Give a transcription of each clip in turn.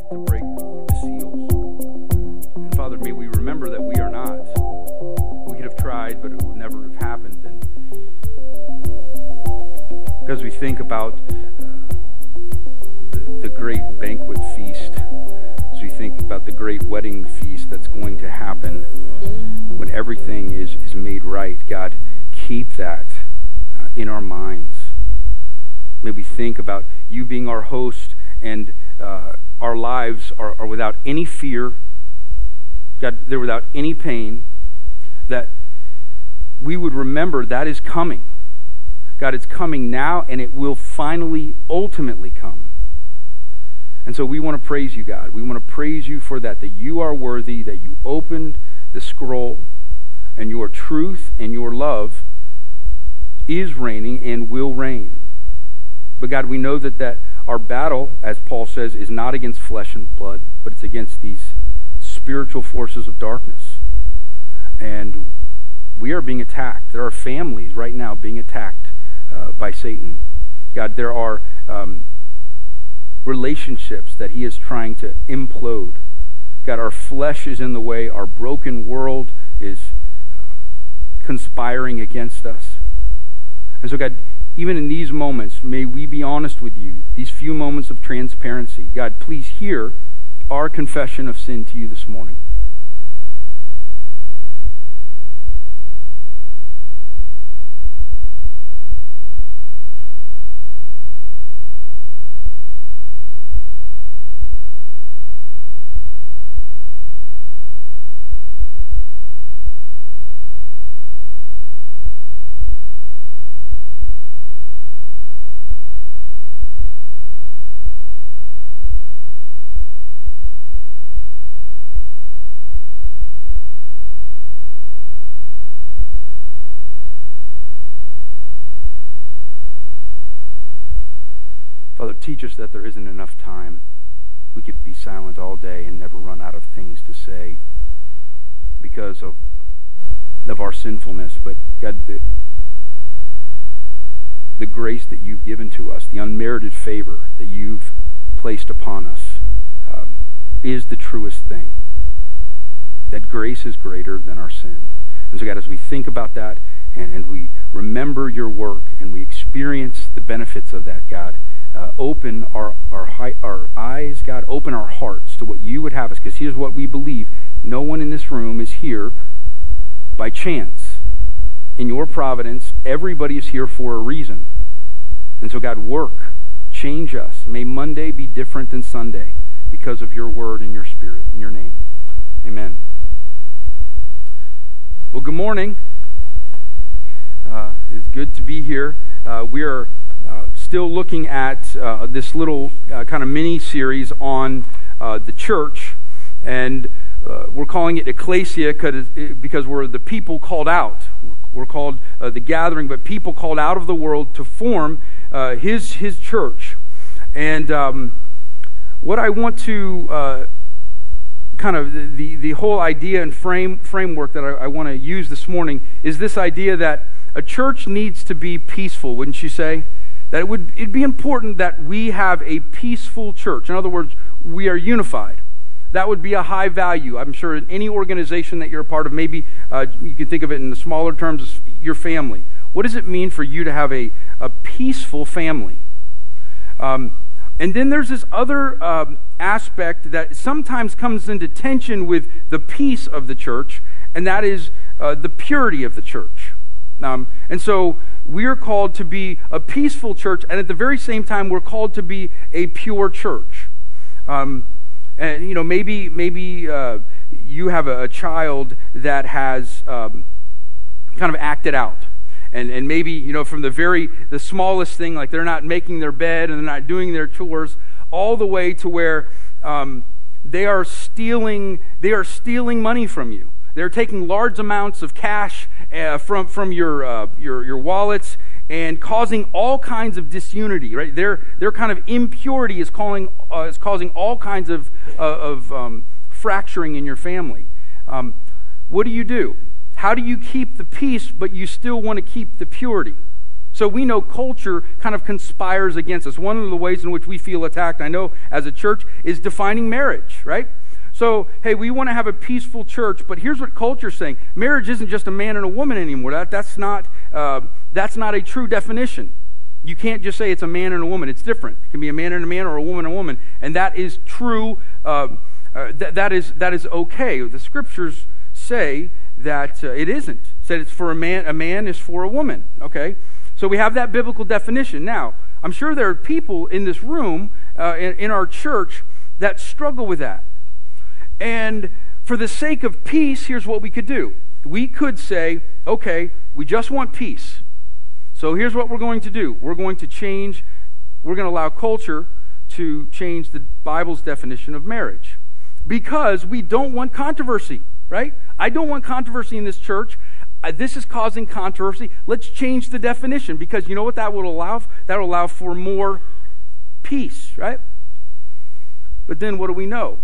to break the seals. And Father, may we remember that we are not. We could have tried, but it would never have happened. And as we think about the great banquet feast, as we think about the great wedding feast that's going to happen when everything is made right, God, keep that in our minds. May we think about you being our host, and our lives are without any fear. God, they're without any pain. That we would remember that is coming. God, it's coming now, and it will finally, ultimately come. And so we want to praise you, God. We want to praise you for that you are worthy, that you opened the scroll, and your truth and your love is reigning and will reign. But God, we know that our battle, as Paul says, is not against flesh and blood, but it's against these spiritual forces of darkness. And we are being attacked. There are families right now being attacked by Satan. God, there are relationships that he is trying to implode. God, our flesh is in the way. Our broken world is conspiring against us. And so, God, even in these moments, may we be honest with you, these few moments of transparency. God, please hear our confession of sin to you this morning. Father, teach us that there isn't enough time. We could be silent all day and never run out of things to say because of our sinfulness. But God, the grace that you've given to us, the unmerited favor that you've placed upon us, is the truest thing. That grace is greater than our sin. And so, God, as we think about that and we remember your work and we experience the benefits of that, God, open our eyes, God, open our hearts to what you would have us, because here's what we believe. No one in this room is here by chance. In your providence, everybody is here for a reason. And so, God, work, change us. May Monday be different than Sunday because of your word and your spirit. In your name, amen. Well, good morning. It's good to be here. We are still looking at this little kind of mini-series on the church, and we're calling it Ecclesia because we're the people called out. We're called the gathering, but people called out of the world to form his church. And what I want to kind of the whole idea and framework that I want to use this morning is this idea that a church needs to be peaceful, wouldn't you say? That it'd be important that we have a peaceful church. In other words, we are unified. That would be a high value. I'm sure in any organization that you're a part of, maybe you can think of it in the smaller terms as your family. What does it mean for you to have a peaceful family? And then there's this other aspect that sometimes comes into tension with the peace of the church, and that is the purity of the church. And so we are called to be a peaceful church, and at the very same time, we're called to be a pure church. And you know, maybe you have a child that has kind of acted out, and maybe, you know, from the smallest thing, like they're not making their bed and they're not doing their chores, all the way to where they are stealing money from you. They're taking large amounts of cash from your wallets and causing all kinds of disunity. Right? Their kind of impurity is causing all kinds of fracturing in your family. What do you do? How do you keep the peace, but you still want to keep the purity? So we know culture kind of conspires against us. One of the ways in which we feel attacked, I know, as a church, is defining marriage, right? So, hey, we want to have a peaceful church, but here's what culture's saying. Marriage isn't just a man and a woman anymore. That's not a true definition. You can't just say it's a man and a woman. It's different. It can be a man and a man or a woman and a woman. And that is true. That is okay. The scriptures say that it isn't. Said it's for a man is for a woman. Okay? So we have that biblical definition. Now, I'm sure there are people in this room, in our church, that struggle with that. And for the sake of peace, here's what we could do. We could say, okay, we just want peace. So here's what we're going to do. We're going to allow culture to change the Bible's definition of marriage. Because we don't want controversy, right? I don't want controversy in this church. This is causing controversy. Let's change the definition, because you know what that will allow? That will allow for more peace, right? But then what do we know?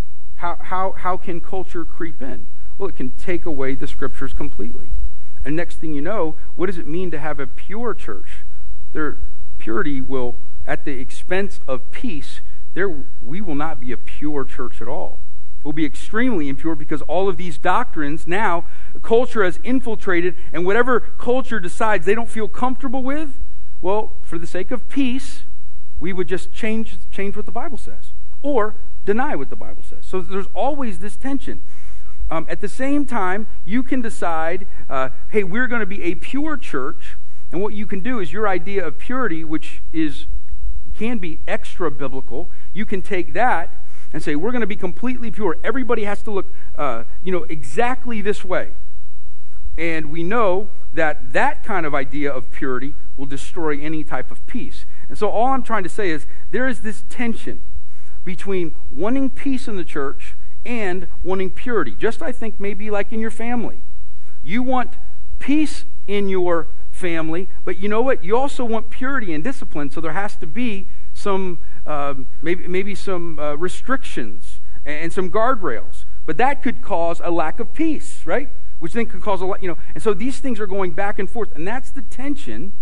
How can culture creep in? Well, it can take away the scriptures completely. And next thing you know, what does it mean to have a pure church? Their purity will, at the expense of peace, we will not be a pure church at all. We'll be extremely impure, because all of these doctrines now, culture has infiltrated, and whatever culture decides they don't feel comfortable with, well, for the sake of peace, we would just change what the Bible says, or deny what the Bible says. So there's always this tension. At the same time, you can decide, hey, we're going to be a pure church, and what you can do is your idea of purity, which can be extra biblical, you can take that and say, we're going to be completely pure. Everybody has to look, exactly this way. And we know that that kind of idea of purity will destroy any type of peace. And so all I'm trying to say is there is this tension between wanting peace in the church and wanting purity. Just, I think, maybe like in your family. You want peace in your family, but you know what? You also want purity and discipline, so there has to be some maybe some restrictions and some guardrails. But that could cause a lack of peace, right? Which then could cause and so these things are going back and forth, and that's the tension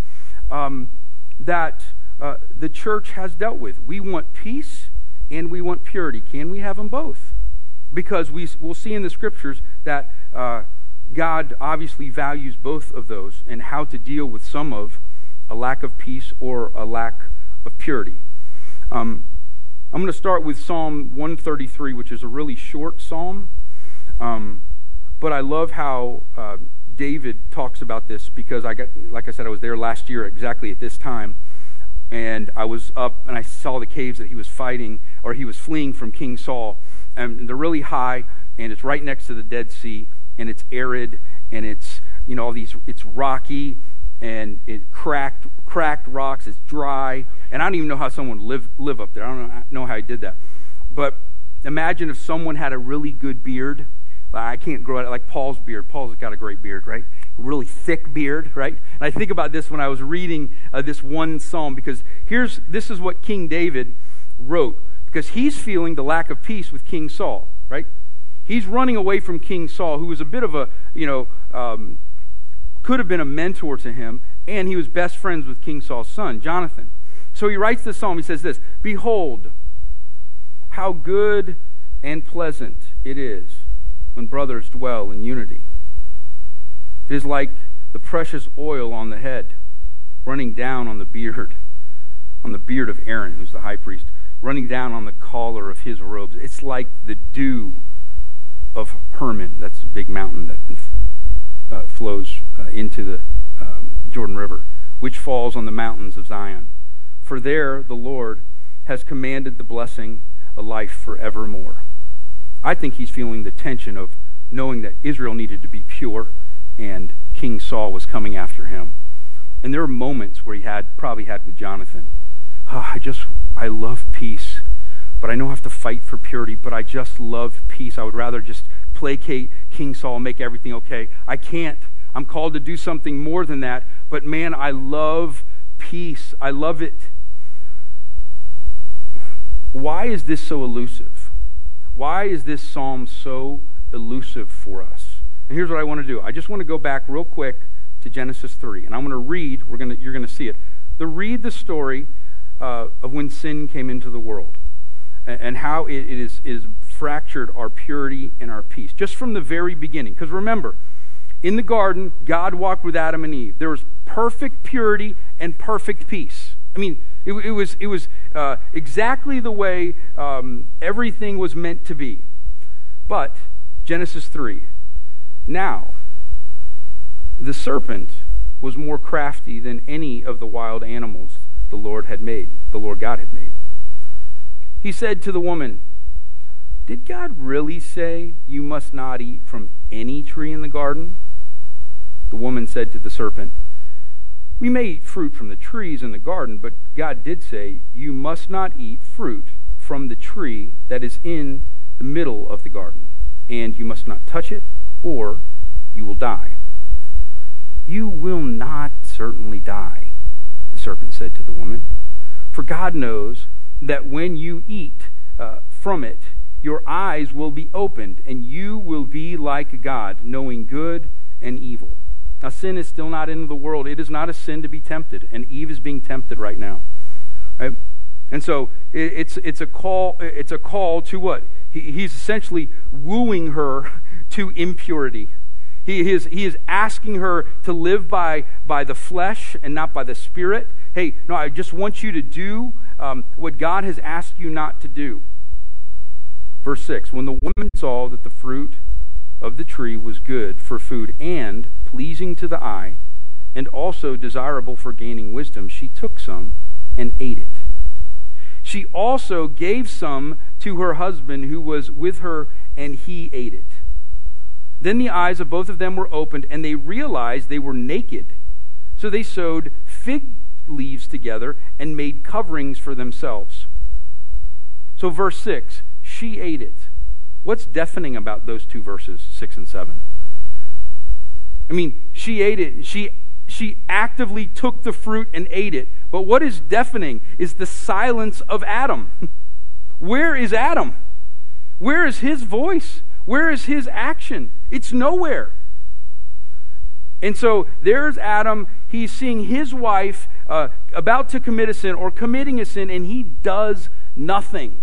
that the church has dealt with. We want peace and we want purity. Can we have them both? Because we'll see in the scriptures that God obviously values both of those, and how to deal with some of a lack of peace or a lack of purity. I'm going to start with Psalm 133, which is a really short psalm, but I love how David talks about this, because like I said, I was there last year exactly at this time, and I was up and I saw the caves that he was fighting, or he was fleeing from King Saul, and they're really high, and it's right next to the Dead Sea, and it's arid, and it's it's rocky, and it cracked rocks. It's dry, and I don't even know how someone live up there. I don't know how he did that. But imagine if someone had a really good beard. I can't grow it like Paul's beard. Paul's got a great beard, right? A really thick beard, right? And I think about this when I was reading this one psalm, because this is what King David wrote, because he's feeling the lack of peace with King Saul, right? He's running away from King Saul, who was a bit of a, could have been a mentor to him, and he was best friends with King Saul's son, Jonathan. So he writes this psalm. He says this: "Behold, how good and pleasant it is when brothers dwell in unity. It is like the precious oil on the head, running down on the beard of Aaron, who's the high priest, running down on the collar of his robes. It's like the dew of Hermon." That's a big mountain that flows into the Jordan River, "which falls on the mountains of Zion. For there the Lord has commanded the blessing, a life forevermore." I think he's feeling the tension of knowing that Israel needed to be pure, and King Saul was coming after him. And there are moments where he probably had with Jonathan. I love peace, but I know I have to fight for purity, but I just love peace. I would rather just placate King Saul and make everything okay. I can't. I'm called to do something more than that, but man, I love peace. I love it. Why is this so elusive? Why is this psalm so elusive for us? And here's what I want to do. I just want to go back real quick to Genesis 3, and I'm going to read, you're going to see it. Read the story of when sin came into the world and how it is fractured our purity and our peace, just from the very beginning. Because remember, in the garden, God walked with Adam and Eve. There was perfect purity and perfect peace. I mean, it was exactly the way everything was meant to be. But, Genesis 3, now, the serpent was more crafty than any of the wild animals the Lord God had made. He said to the woman, "Did God really say you must not eat from any tree in the garden?" The woman said to the serpent, "We may eat fruit from the trees in the garden, but God did say, you must not eat fruit from the tree that is in the middle of the garden, and you must not touch it, or you will die." "You will not certainly die," the serpent said to the woman, "for God knows that when you eat from it, your eyes will be opened, and you will be like God, knowing good and evil." Now, sin is still not in the world. It is not a sin to be tempted, and Eve is being tempted right now, right? And so it's a call to what? He's essentially wooing her to impurity. He is asking her to live by the flesh and not by the Spirit. Hey, no, I just want you to do what God has asked you not to do. Verse 6, when the woman saw that the fruit of the tree was good for food and pleasing to the eye, and also desirable for gaining wisdom, she took some and ate it. She also gave some to her husband who was with her, and he ate it. Then the eyes of both of them were opened, and they realized they were naked. So they sewed fig leaves together and made coverings for themselves. So verse 6, she ate it. What's deafening about those two verses, 6 and 7? I mean, she ate it. She actively took the fruit and ate it. But what is deafening is the silence of Adam. Where is Adam? Where is his voice? Where is his action? It's nowhere. And so there's Adam. He's seeing his wife about to commit a sin or committing a sin, and he does nothing.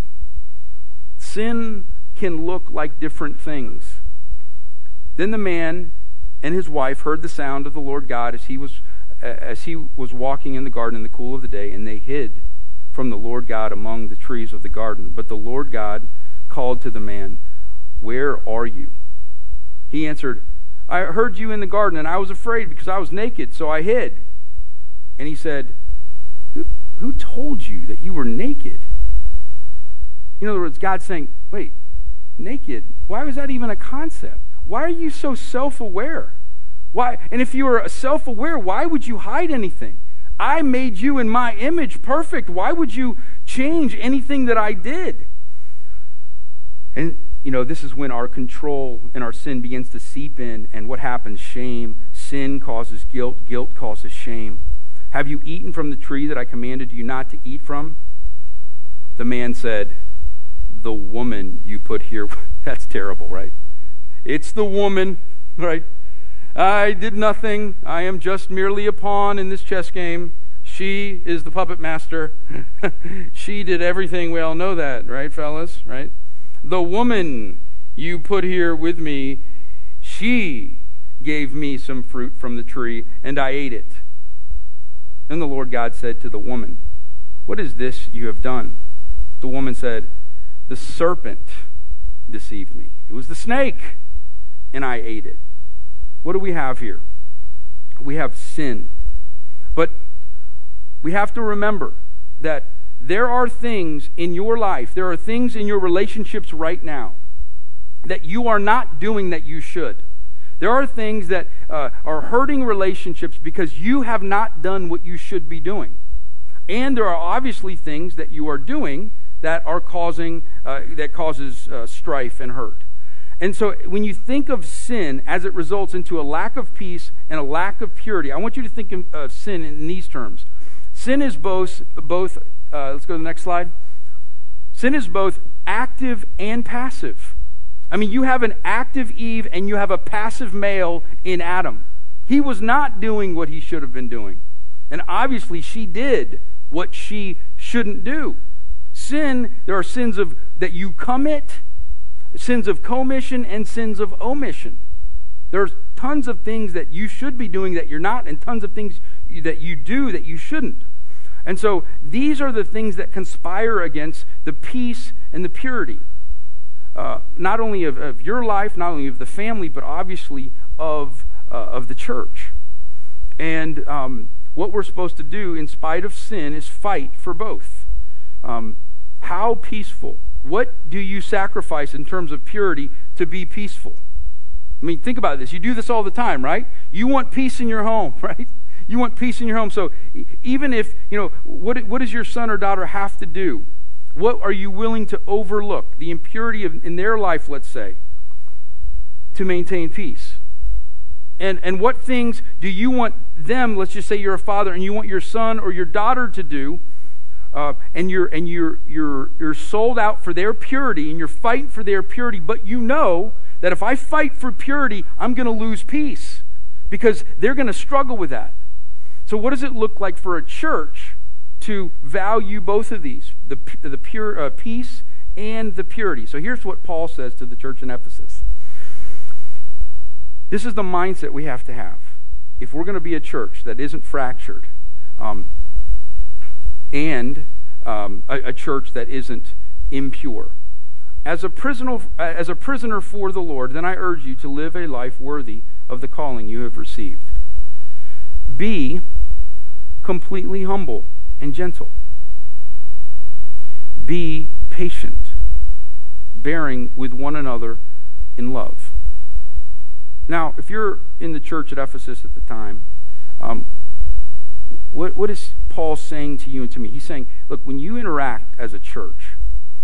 Sin can look like different things. Then the man and his wife heard the sound of the Lord God as he was walking in the garden in the cool of the day, and they hid from the Lord God among the trees of the garden. But the Lord God called to the man, "Where are you?" He answered, "I heard you in the garden, and I was afraid because I was naked, so I hid." And he said, Who told you that you were naked? In other words, God's saying, wait, naked? Why was that even a concept? Why are you so self-aware? Why? And if you were self-aware, why would you hide anything? I made you in my image perfect. Why would you change anything that I did? And, this is when our control and our sin begins to seep in. And what happens? Shame. Sin causes guilt. Guilt causes shame. Have you eaten from the tree that I commanded you not to eat from? The man said, "The woman you put here," that's terrible, right? It's the woman, right? "I did nothing. I am just merely a pawn in this chess game. She is the puppet master." She did everything. We all know that, right, fellas? Right? "The woman you put here with me, she gave me some fruit from the tree, and I ate it." Then the Lord God said to the woman, "What is this you have done?" The woman said, "The serpent deceived me. It was the snake, and I ate it." What do we have here? We have sin. But we have to remember that there are things in your life, there are things in your relationships right now that you are not doing that you should. There are things that are hurting relationships because you have not done what you should be doing. And there are obviously things that you are doing that are causes strife and hurt. And so when you think of sin as it results into a lack of peace and a lack of purity, I want you to think of sin in these terms. Sin is both let's go to the next slide. Sin is both active and passive. I mean, you have an active Eve and you have a passive male in Adam. He was not doing what he should have been doing. And obviously she did what she shouldn't do. Sin, there are sins that you commit, sins of commission, and sins of omission. There's tons of things that you should be doing that you're not, and tons of things that you do that you shouldn't. And so these are the things that conspire against the peace and the purity, not only of your life, not only of the family, but obviously of the church. And what we're supposed to do in spite of sin is fight for both. How peaceful? What do you sacrifice in terms of purity to be peaceful? I mean, think about this. You do this all the time, right? You want peace in your home, right? You want peace in your home. So even if, what does your son or daughter have to do? What are you willing to overlook? The impurity in their life, let's say, to maintain peace. And what things do you want them, let's just say you're a father and you want your son or your daughter to do, and you're sold out for their purity and you're fighting for their purity, but you know that if I fight for purity, I'm going to lose peace because they're going to struggle with that. So what does it look like for a church to value both of these, the pure peace and the purity? So here's what Paul says to the church in Ephesus. This is the mindset we have to have if we're going to be a church that isn't fractured, and a church that isn't impure. As a prisoner for the Lord, then I urge you to live a life worthy of the calling you have received. Be completely humble and gentle. Be patient, bearing with one another in love. Now, if you're in the church at Ephesus at the time, what is Paul saying to you and to me? He's saying, look, when you interact as a church,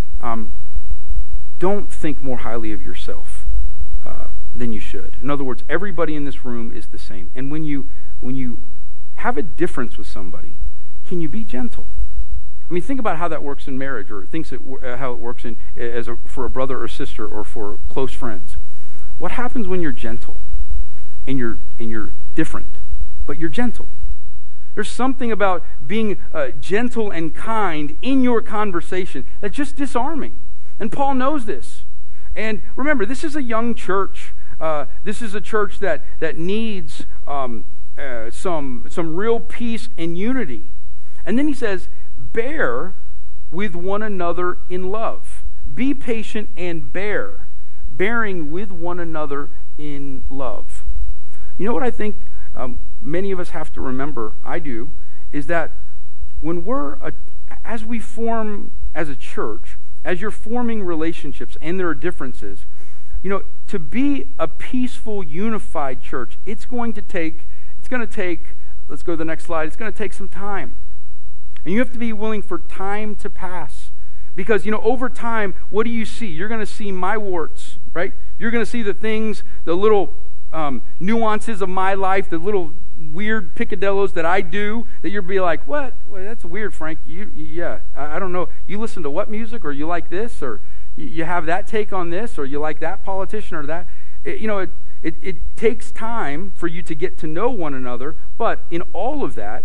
don't think more highly of yourself than you should. In other words, everybody in this room is the same. And when you have a difference with somebody, can you be gentle? I mean, think about how that works in marriage, or how it works for a brother or sister, or for close friends. What happens when you're gentle and you're different, but you're gentle? There's something about being gentle and kind in your conversation that's just disarming. And Paul knows this. And remember, this is a young church. This is a church that needs some real peace and unity. And then he says, bear with one another in love. Be patient and bearing with one another in love. You know what I think many of us have to remember, I do, is that when as we form as a church, as you're forming relationships and there are differences, to be a peaceful, unified church, it's going to take, let's go to the next slide, it's going to take some time. And you have to be willing for time to pass. Because, over time, what do you see? You're going to see my warts, right? You're going to see the things, the little nuances of my life, the little weird picadillos that I do, that you'll be like, what? Well, that's weird, Frank. I don't know. You listen to what music, or you like this, or you have that take on this, or you like that politician or that. It takes time for you to get to know one another, but in all of that,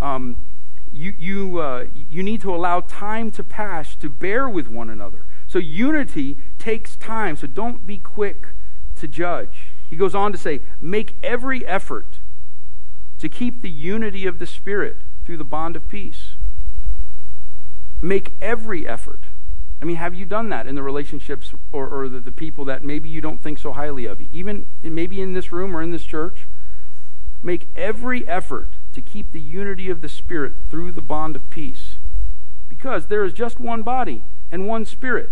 you need to allow time to pass to bear with one another. So unity takes time, so don't be quick to judge. He goes on to say, make every effort to keep the unity of the Spirit through the bond of peace. Make every effort. I mean, have you done that in the relationships or the people that maybe you don't think so highly of? Even maybe in this room or in this church? Make every effort to keep the unity of the Spirit through the bond of peace. Because there is just one body and one Spirit.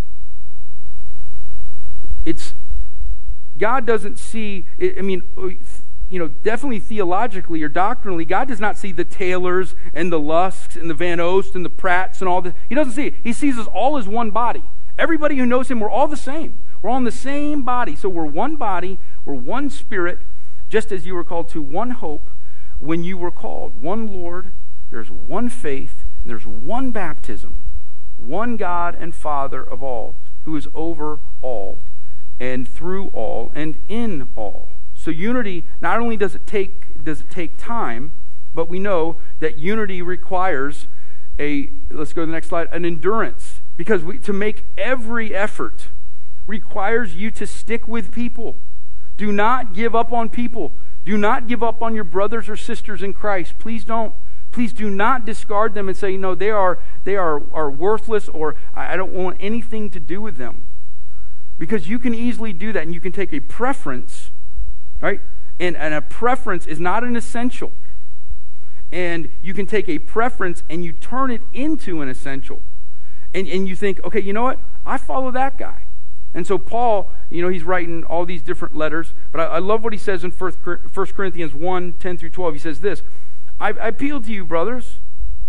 God doesn't see, definitely theologically or doctrinally, God does not see the Taylors and the Lusks and the Van Oost and the Pratts and all this. He doesn't see it. He sees us all as one body. Everybody who knows Him, we're all the same. We're all in the same body. So we're one body, we're one Spirit, just as you were called to one hope when you were called. One Lord, there's one faith, and there's one baptism. One God and Father of all, who is over all, and through all, and in all. So unity, not only does it take time, but we know that unity requires let's go to the next slide, an endurance. Because to make every effort requires you to stick with people. Do not give up on people. Do not give up on your brothers or sisters in Christ. Please don't. Please do not discard them and say, no, they are worthless, or I don't want anything to do with them. Because you can easily do that, and you can take a preference, right? And a preference is not an essential. And you can take a preference and you turn it into an essential. And you think, okay, you know what? I follow that guy. And so Paul, he's writing all these different letters, but I love what he says in 1 Corinthians 1, 10 through 12. He says this, I appeal to you, brothers,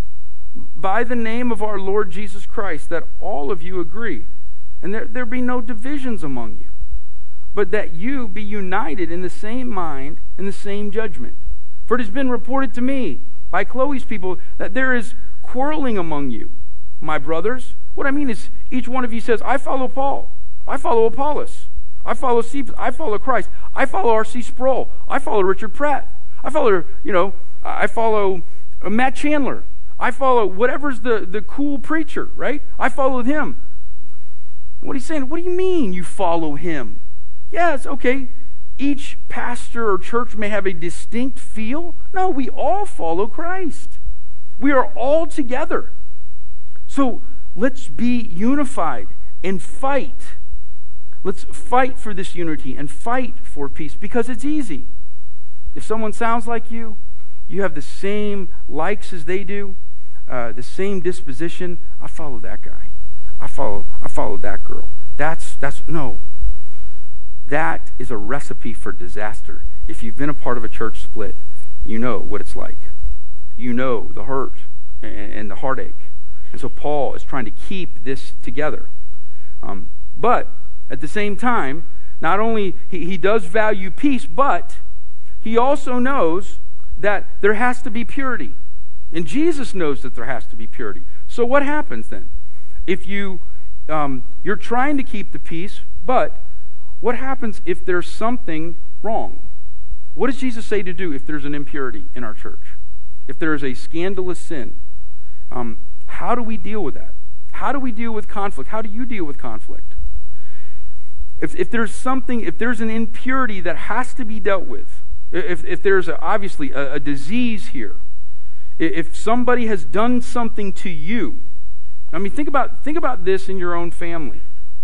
by the name of our Lord Jesus Christ, that all of you agree, and there be no divisions among you, but that you be united in the same mind and the same judgment. For it has been reported to me by Chloe's people that there is quarreling among you, my brothers. What I mean is, each one of you says, I follow Paul, I follow Apollos, I follow Cephas, I follow Christ, I follow R.C. Sproul, I follow Richard Pratt, I follow, I follow Matt Chandler, I follow whatever's the cool preacher, right? I followed him. What he's saying, what do you mean you follow him? Yeah, it's okay. Each pastor or church may have a distinct feel. No, we all follow Christ. We are all together. So let's be unified and fight. Let's fight for this unity and fight for peace, because it's easy. If someone sounds like you have the same likes as they do, the same disposition, I follow that guy. I follow that girl. No. That is a recipe for disaster. If you've been a part of a church split, you know what it's like. You know the hurt and the heartache. And so Paul is trying to keep this together. But at the same time, not only he does value peace, but he also knows that there has to be purity. And Jesus knows that there has to be purity. So what happens then? If you're trying to keep the peace, but what happens if there's something wrong? What does Jesus say to do if there's an impurity in our church? If there is a scandalous sin? How do we deal with that? How do we deal with conflict? How do you deal with conflict? If there's an impurity that has to be dealt with, if there's obviously a disease here, if somebody has done something to you, think about this in your own family.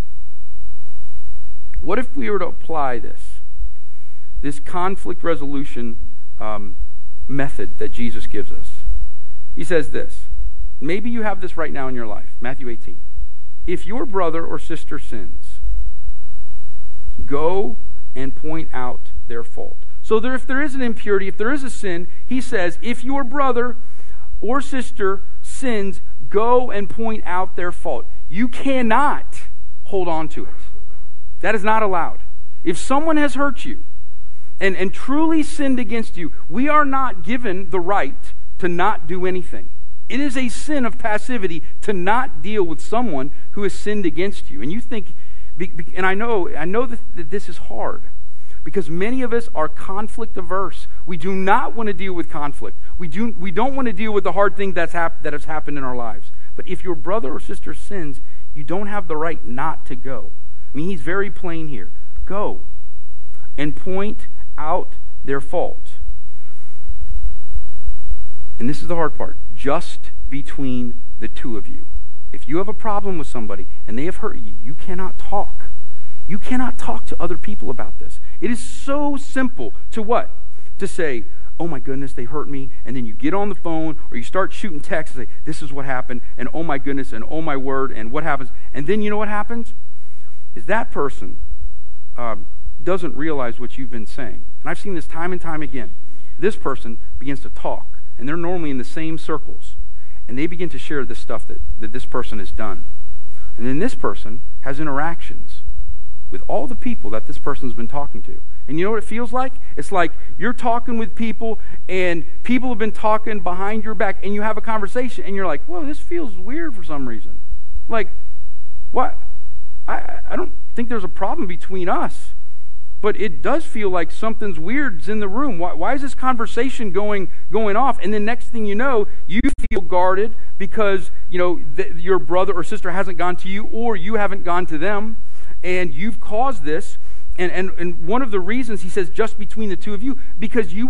What if we were to apply this conflict resolution method that Jesus gives us? He says this. Maybe you have this right now in your life. Matthew 18. If your brother or sister sins, go and point out their fault. So if there is an impurity, if there is a sin, he says, if your brother or sister sins, go and point out their fault. You cannot hold on to it. That is not allowed. If someone has hurt you and truly sinned against you, we are not given the right to not do anything. It is a sin of passivity to not deal with someone who has sinned against you. And you think, and I know that this is hard, because many of us are conflict averse. We do not want to deal with conflict. We don't want to deal with the hard thing that has happened in our lives. But if your brother or sister sins, you don't have the right not to go. He's very plain here. Go and point out their fault. And this is the hard part. Just between the two of you. If you have a problem with somebody and they have hurt you, you cannot talk. You cannot talk to other people about this. It is so simple to what? To say, oh my goodness, they hurt me. And then you get on the phone or you start shooting texts and say, this is what happened. And oh my goodness, and oh my word, and what happens? And then you know what happens? Is that person doesn't realize what you've been saying. And I've seen this time and time again. This person begins to talk, and they're normally in the same circles, and they begin to share the stuff that this person has done. And then this person has interactions with all the people that this person's been talking to. And you know what it feels like? It's like you're talking with people, and people have been talking behind your back, and you have a conversation, and you're like, whoa, this feels weird for some reason. Like, what? I don't think there's a problem between us. but it does feel like something's weird's in the room. Why is this conversation going off? And then next thing you know, you feel guarded because, your brother or sister hasn't gone to you, or you haven't gone to them, and you've caused this. And one of the reasons he says just between the two of you, because you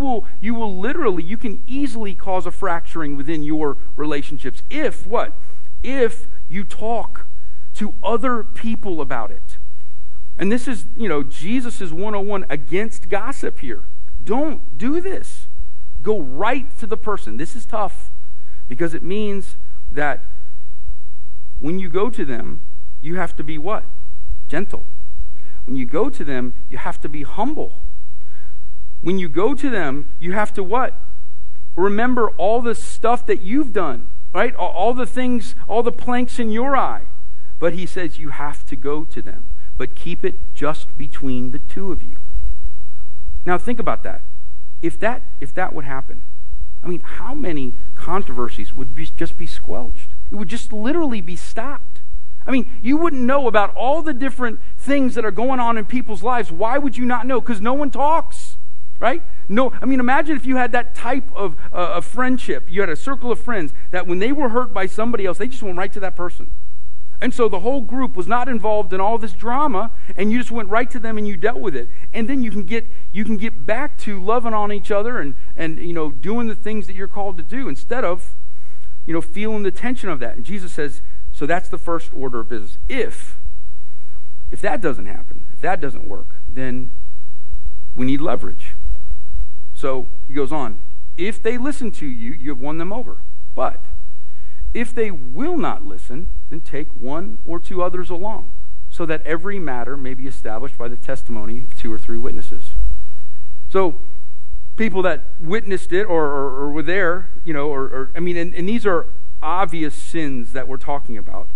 can easily cause a fracturing within your relationships if you talk to other people about it. And this is, Jesus' 101 against gossip here. Don't do this. Go right to the person. This is tough because it means that when you go to them, you have to be what? Gentle. When you go to them, you have to be humble. When you go to them, you have to what? Remember all the stuff that you've done, right? All the things, all the planks in your eye. But he says you have to go to them, but keep it just between the two of you. Now think about that. If that would happen, how many controversies would just be squelched? It would just literally be stopped. You wouldn't know about all the different things that are going on in people's lives. Why would you not know? Because no one talks, right? No, imagine if you had that type of friendship. You had a circle of friends that when they were hurt by somebody else, they just went right to that person. And so the whole group was not involved in all this drama, and you just went right to them and you dealt with it. And then you can get back to loving on each other and doing the things that you're called to do instead of feeling the tension of that. And Jesus says, so that's the first order of business. If that doesn't happen, if that doesn't work, then we need leverage. So he goes on, if they listen to you, you have won them over. But if they will not listen, then take one or two others along, so that every matter may be established by the testimony of 2 or 3 witnesses. So people that witnessed it or were there, and these are obvious sins that we're talking about.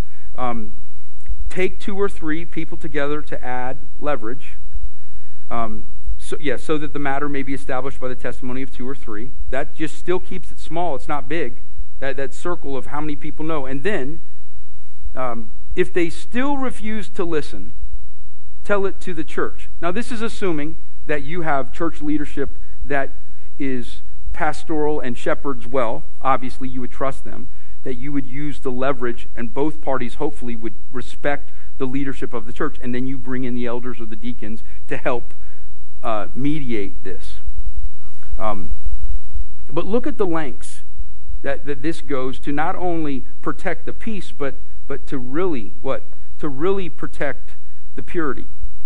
Take 2 or 3 people together to add leverage. So that the matter may be established by the testimony of 2 or 3. That just still keeps it small. It's not big. That circle of how many people know. And then, if they still refuse to listen, tell it to the church. Now, this is assuming that you have church leadership that is pastoral and shepherds well. Obviously, you would trust them. That you would use the leverage, and both parties hopefully would respect the leadership of the church, and then you bring in the elders or the deacons to help mediate this. But look at the lengths that this goes to not only protect the peace, but to really protect the purity.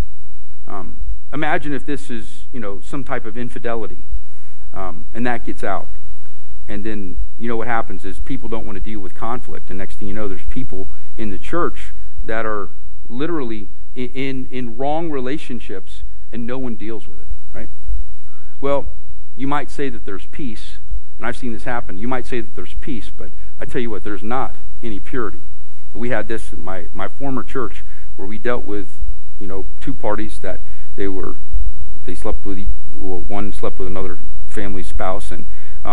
Imagine if this is some type of infidelity, and that gets out. And then, what happens is people don't want to deal with conflict. And next thing you know, there's people in the church that are literally in wrong relationships and no one deals with it, right? Well, you might say that there's peace, and I've seen this happen. You might say that there's peace, but I tell you what, there's not any purity. We had this in my former church where we dealt with, 2 parties that they slept with, one slept with another family spouse, and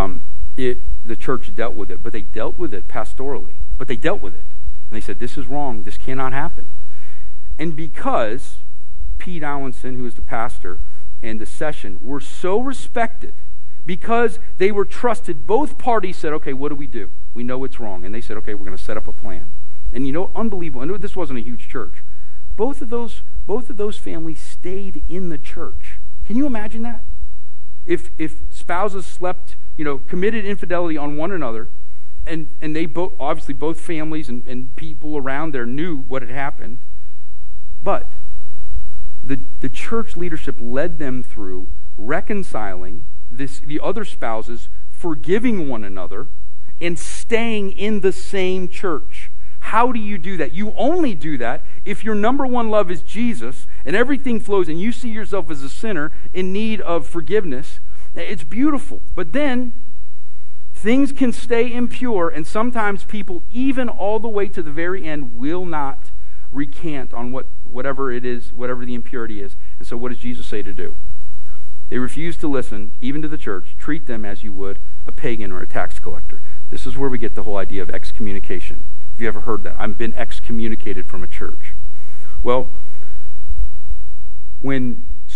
the church dealt with it, but they dealt with it pastorally. But they dealt with it. And they said, this is wrong. This cannot happen. And because Pete Allenson, who was the pastor, and the session were so respected, because they were trusted, both parties said, okay, what do? We know it's wrong. And they said, okay, we're going to set up a plan. And unbelievable. And this wasn't a huge church. Both of those families stayed in the church. Can you imagine that? If spouses slept, committed infidelity on one another, and they both families and people around there knew what had happened, but the church leadership led them through reconciling the other spouses, forgiving one another, and staying in the same church. How do you do that? You only do that if your number one love is Jesus and everything flows and you see yourself as a sinner in need of forgiveness. It's beautiful. But then things can stay impure, and sometimes people, even all the way to the very end, will not recant on whatever it is, whatever the impurity is. And so what does Jesus say to do? They refuse to listen, even to the church. Treat them as you would a pagan or a tax collector. This is where we get the whole idea of excommunication. Have you ever heard that? I've been excommunicated from a church. Well, when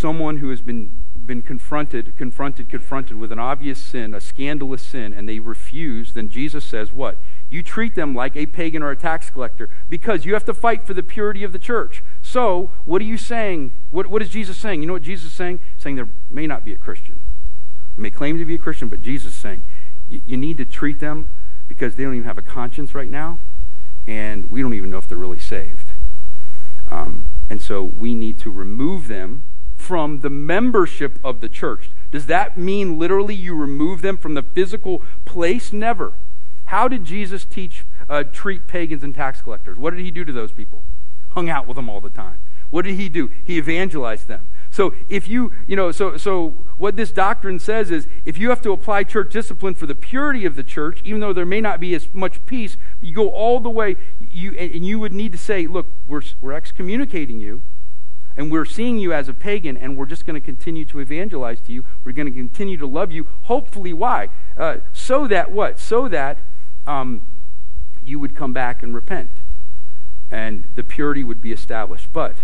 someone who has been confronted with an obvious sin, a scandalous sin, and they refuse, then Jesus says what? You treat them like a pagan or a tax collector because you have to fight for the purity of the church. So, what are you saying? What is Jesus saying? You know what Jesus is saying? He's saying there may not be a Christian. They may claim to be a Christian, but Jesus is saying you need to treat them because they don't even have a conscience right now, and we don't even know if they're really saved. And so we need to remove them from the membership of the church. Does that mean literally you remove them from the physical place? Never. How did Jesus treat pagans and tax collectors? What did he do to those people? Hung out with them all the time. What did he do? He evangelized them. So if so what this doctrine says is, if you have to apply church discipline for the purity of the church, even though there may not be as much peace, you go all the way, and you would need to say, look, we're excommunicating you, and we're seeing you as a pagan, and we're just going to continue to evangelize to you. We're going to continue to love you. Hopefully, why? So that what? So that you would come back and repent, and the purity would be established. But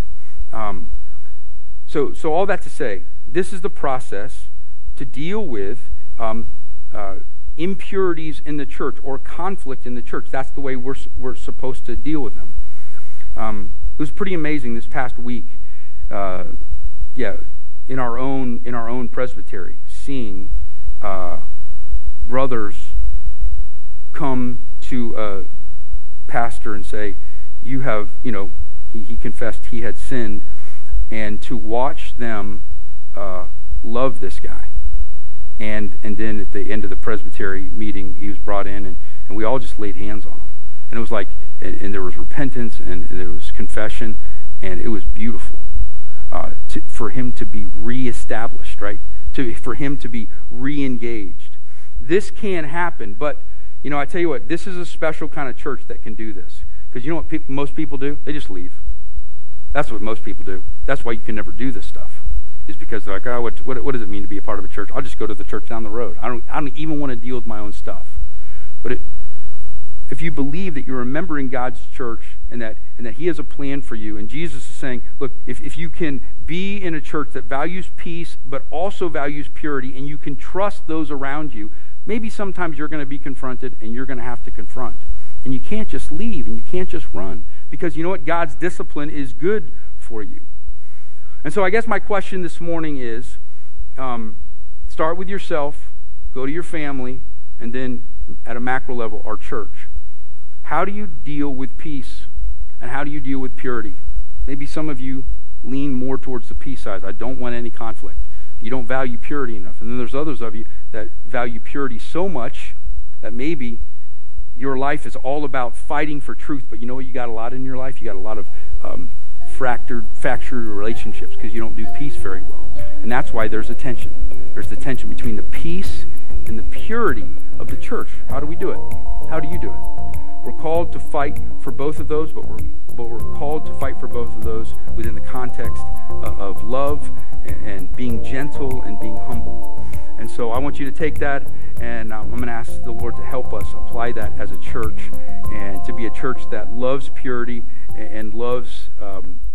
so all that to say, this is the process to deal with impurities in the church or conflict in the church. That's the way we're supposed to deal with them. It was pretty amazing this past week. In our own presbytery, seeing brothers come to a pastor and say, "You have," he confessed he had sinned, and to watch them love this guy, and then at the end of the presbytery meeting, he was brought in, and we all just laid hands on him, and it was like, and there was repentance, and there was confession, and it was beautiful. For him to be reestablished, right? For him to be re-engaged. This can happen, but I tell you what, this is a special kind of church that can do this. Because you know what most people do? They just leave. That's what most people do. That's why you can never do this stuff. Is because they're like, oh, what does it mean to be a part of a church? I'll just go to the church down the road. I don't even want to deal with my own stuff. But if you believe that you're remembering God's church and that he has a plan for you, and Jesus is saying, look, if you can be in a church that values peace but also values purity, and you can trust those around you, maybe sometimes you're going to be confronted and you're going to have to confront. And you can't just leave and you can't just run, because you know what? God's discipline is good for you. And so I guess my question this morning is, start with yourself, go to your family, and then at a macro level, our church. How do you deal with peace? And how do you deal with purity? Maybe some of you lean more towards the peace side. I don't want any conflict. You don't value purity enough. And then there's others of you that value purity so much that maybe your life is all about fighting for truth, but you know what you got a lot in your life? You got a lot of fractured relationships because you don't do peace very well. And that's why there's a tension. There's the tension between the peace and the purity of the church. How do we do it? How do you do it? We're called to fight for both of those, but we're called to fight for both of those within the context of love and being gentle and being humble. And so I want you to take that, and I'm going to ask the Lord to help us apply that as a church, and to be a church that loves purity and loves